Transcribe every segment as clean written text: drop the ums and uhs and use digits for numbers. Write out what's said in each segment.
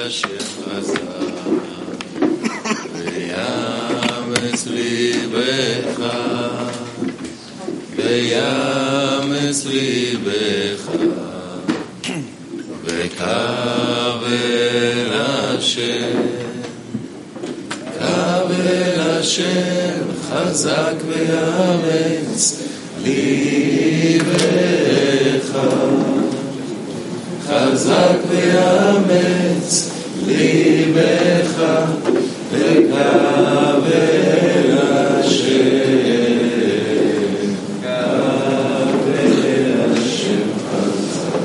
השם חזק ויאמץ ליבך ויאמץ ליבך וקבל השם קבל השם חזק ויאמץ ליבך חזק ויאמץ ליבך וקבל השם קבל השם חזק.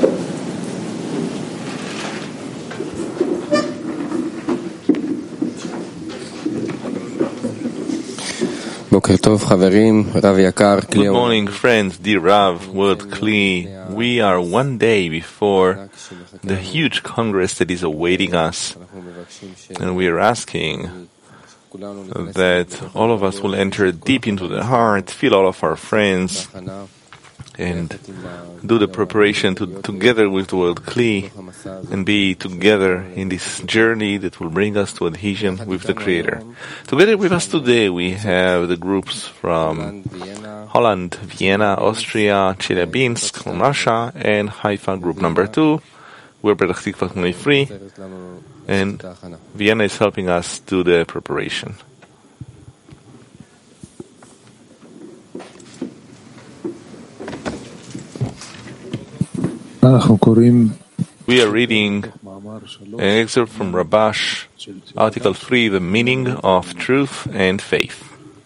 Good morning, friends, dear Rav, Word Kli. We are one day before the huge Congress that is awaiting us, and we are asking that all of us will enter deep into the heart, feel all of our friends, and do the preparation together with the Word Kli, and be together in this journey that will bring us to adhesion with the Creator. Together with us today we have the groups from Holland, Vienna, Austria, Chelyabinsk, Russia, and Haifa group number 2. We're Petach Tikva Community Free, and Vienna is helping us do the preparation. We are reading an excerpt from Rabash, Article 3, the meaning of truth and faith.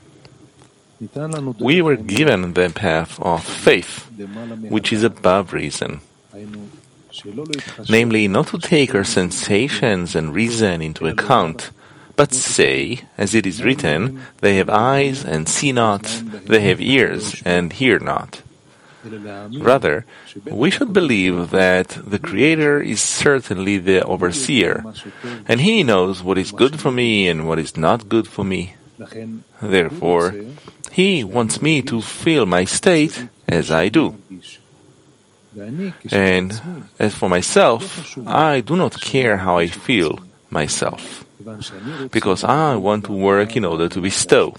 We were given the path of faith, which is above reason. Namely, not to take our sensations and reason into account, but say, as it is written, they have eyes and see not, they have ears and hear not. Rather, we should believe that the Creator is certainly the overseer, and He knows what is good for me and what is not good for me. Therefore, He wants me to feel my state as I do. And as for myself, I do not care how I feel myself, because I want to work in order to bestow.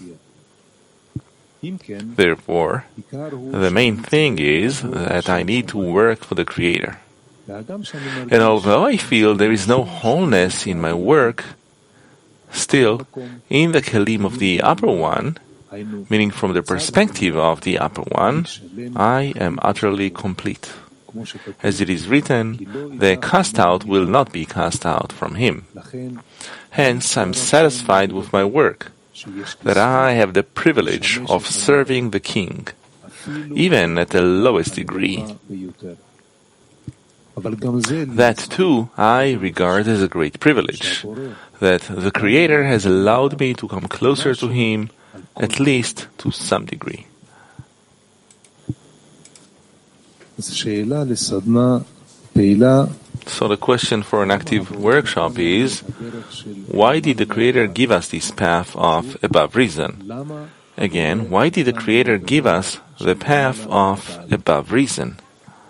Therefore, the main thing is that I need to work for the Creator. And although I feel there is no wholeness in my work, still, in the Kelim of the Upper One, meaning from the perspective of the Upper One, I am utterly complete. As it is written, the cast out will not be cast out from Him. Hence, I am satisfied with my work, that I have the privilege of serving the King, even at the lowest degree. That too I regard as a great privilege, that the Creator has allowed me to come closer to Him, at least to some degree. So the question for an active workshop is, why did the Creator give us this path of above reason? Again, why did the Creator give us the path of above reason?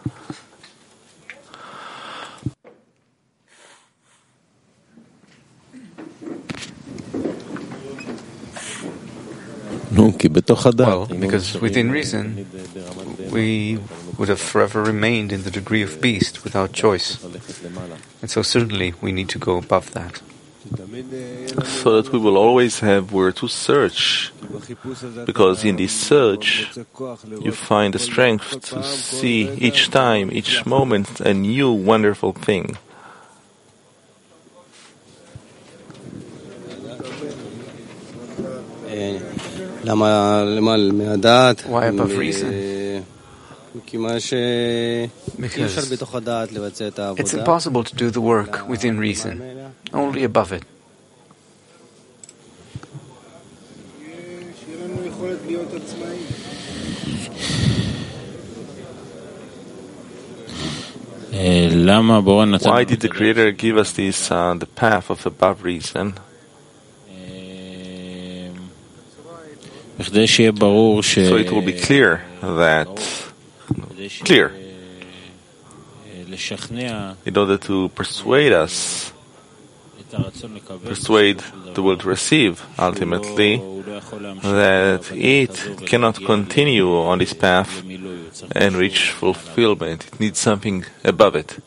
Well, because within reason, we would have forever remained in the degree of beast without choice. And so certainly we need to go above that. So that we will always have where to search, because in this search you find the strength to see each time, each moment, a new wonderful thing. Why above reason? Because it's impossible to do the work within reason, only above it. Why did the Creator give us this, the path of above reason? So it will be clear in order to persuade us persuade the will to receive, ultimately, that it cannot continue on this path and reach fulfillment. It needs something above it.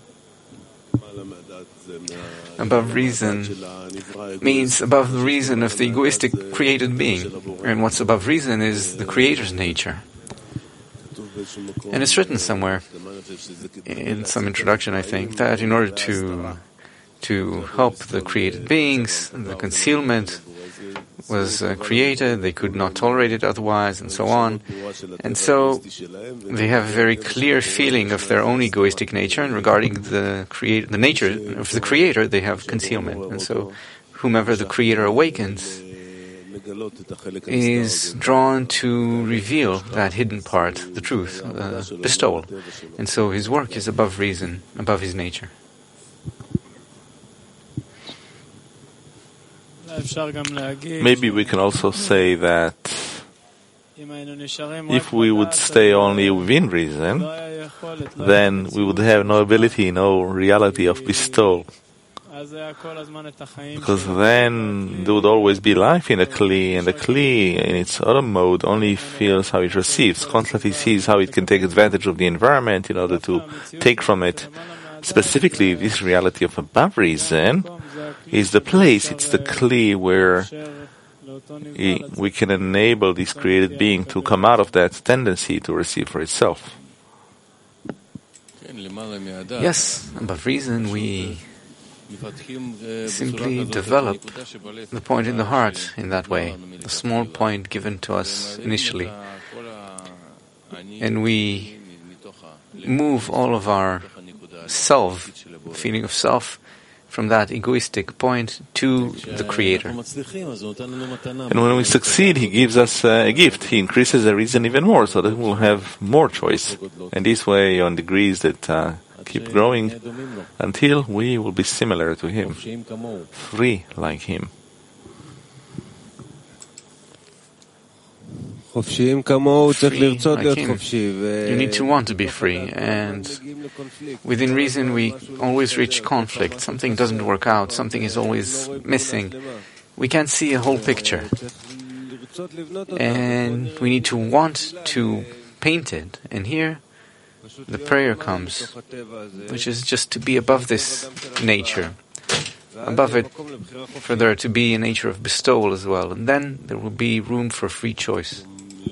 Above reason means above the reason of the egoistic created being. And what's above reason is the Creator's nature. And it's written somewhere, in some introduction, I think, that in order to help the created beings, the concealment was created, they could not tolerate it otherwise, and so on. And so they have a very clear feeling of their own egoistic nature, and regarding the nature of the Creator, they have concealment. And so whomever the Creator awakens is drawn to reveal that hidden part, the truth, bestowal. And so his work is above reason, above his nature. Maybe we can also say that if we would stay only within reason, then we would have no ability, no reality of bestowal. Because then there would always be life in a Kli, and the Kli in its auto mode only feels how it receives, constantly sees how it can take advantage of the environment in order to take from it. Specifically, this reality of above reason is the place, it's the Kli where we can enable this created being to come out of that tendency to receive for itself. Yes, above reason we simply develop the point in the heart in that way, the small point given to us initially. And we move all of our self, feeling of self, from that egoistic point to the Creator. And when we succeed, He gives us a gift. He increases the reason even more, so that we'll have more choice. And this way, on degrees that keep growing, until we will be similar to Him, free like Him. Free like him. You need to want to be free, and within reason we always reach conflict. Something doesn't work out, something is always missing. We can't see a whole picture, and we need to want to paint it. And here the prayer comes, which is just to be above this nature, above it, for there to be a nature of bestowal as well, and then there will be room for free choice.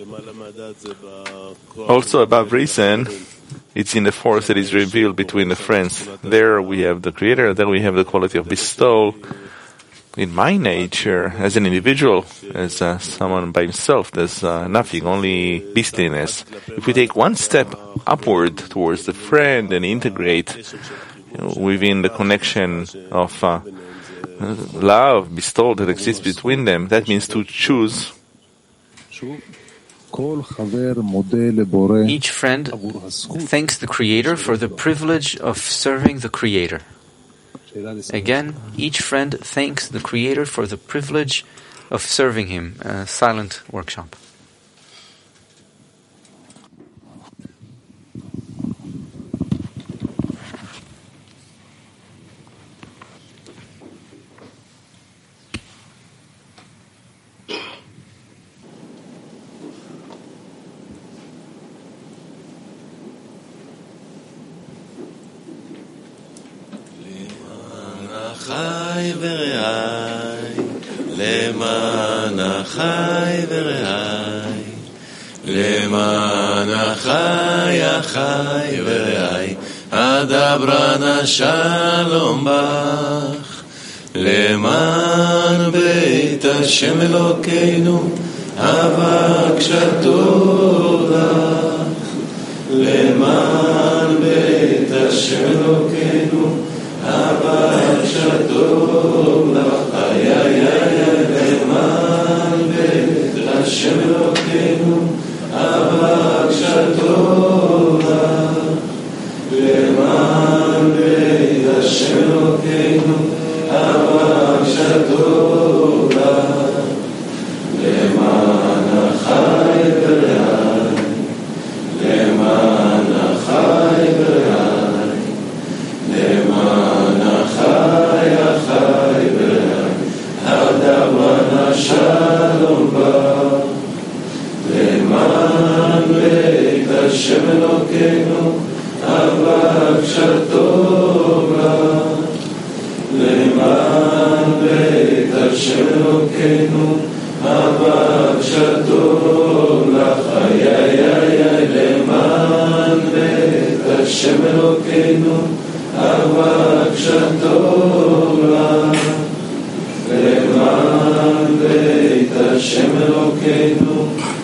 Also above reason, it's in the force that is revealed between the friends. There we have the Creator, then we have the quality of bestowal. In my nature, as an individual, as someone by himself, there's nothing, only beastliness. If we take one step upward towards the friend and integrate within the connection of love, bestowal that exists between them, that means to choose. Each friend thanks the Creator for the privilege of serving the Creator. Again, each friend thanks the Creator for the privilege of serving Him. A silent workshop. חי ורעי, למען החי ורעי, למען החי החי ורעי, אדברה שלום בך, למען בית השם אלוקינו, אבקשתו לך, למען בית השם אלוקינו, אבקשתו לך, למען בית השם אלוקינו, אבקשתו לך, למען בית השם אלוקינו, אבקשתו לך, למען החי ורעי, למען החי ורעי, למען החי החי ורעי. Elokeinu Avak Shatova Leman Beit Hashem Elokeinu Avak Shatova Leman Beit Hashem Elokeinu Avak Shatova Leman Beit Hashem Elokeinu